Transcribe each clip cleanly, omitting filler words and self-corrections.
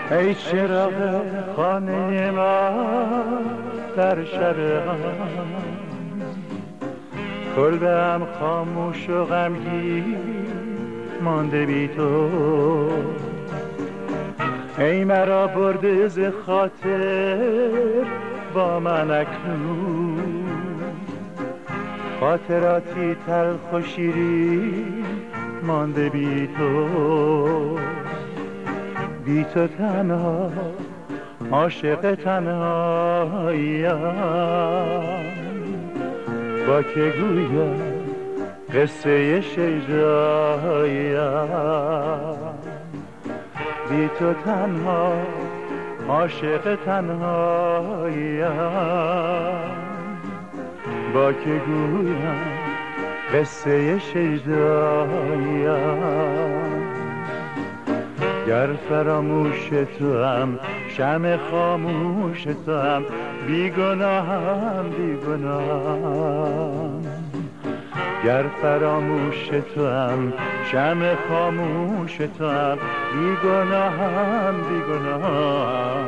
ای چراغ خانه من در شرق کلبه‌ام خاموش و غمگین مانده بی تو. ای مرا برده ز خاطر با من اکنون، خاطراتی تلخ و شیرین مانده بی تو. بی تو تنها عاشق تنهاییم، با که گویم قصه شیداییم. بی تو تنها عاشق تنهاییم، با که گویم قصه شیداییم. گر فراموش تو هم شمع خاموش تو هم بیگناهم بیگناهم. گر فراموش تو هم شمع خاموش تو هم بیگناهم بیگناهم.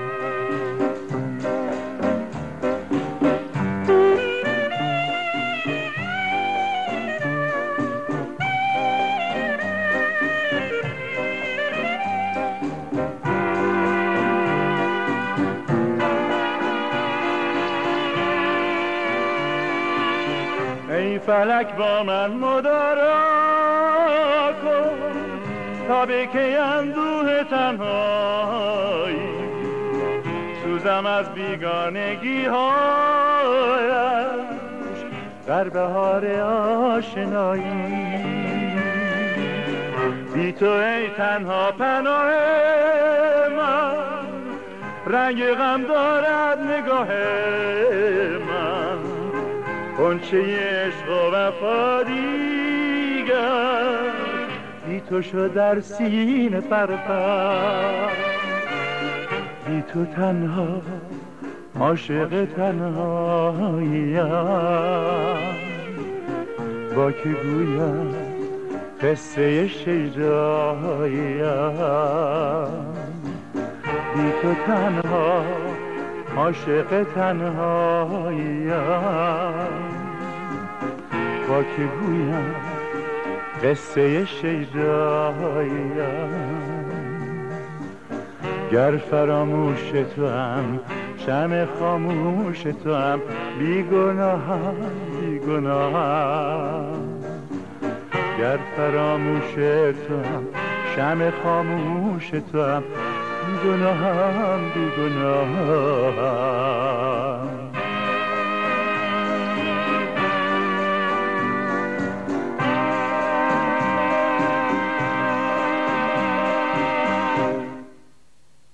ای فلک با من مدارا کن تا به که اندوه تنهایی، سوزم از بیگانگی هایش در بهار آشنایی. بی تو ای تنها پناه من، رنگ غم دارد نگاه من. غنچه عشق و وفا دیگر بی تو شد در سینه پرپر. بی تو تنها عاشق تنهاییم، با که گویم قصه شیداییم. بی تو تنها عاشق تنهاییم، با که گویم قصه شیداییم. گر فراموش تو هم شمع خاموش تو هم بیگناهم بیگناهم. گر فراموش تو هم شمع خاموش تو هم بیگناهم بیگناهم.